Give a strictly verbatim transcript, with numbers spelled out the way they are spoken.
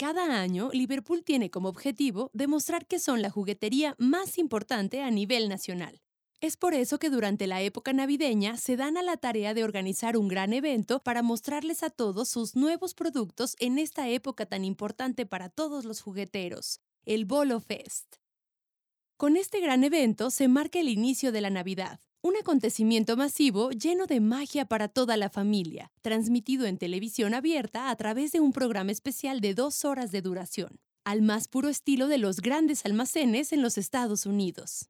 Cada año, Liverpool tiene como objetivo demostrar que son la juguetería más importante a nivel nacional. Es por eso que durante la época navideña se dan a la tarea de organizar un gran evento para mostrarles a todos sus nuevos productos en esta época tan importante para todos los jugueteros, el Bolo Fest. Con este gran evento se marca el inicio de la Navidad, un acontecimiento masivo lleno de magia para toda la familia, transmitido en televisión abierta a través de un programa especial de dos horas de duración, al más puro estilo de los grandes almacenes en los Estados Unidos.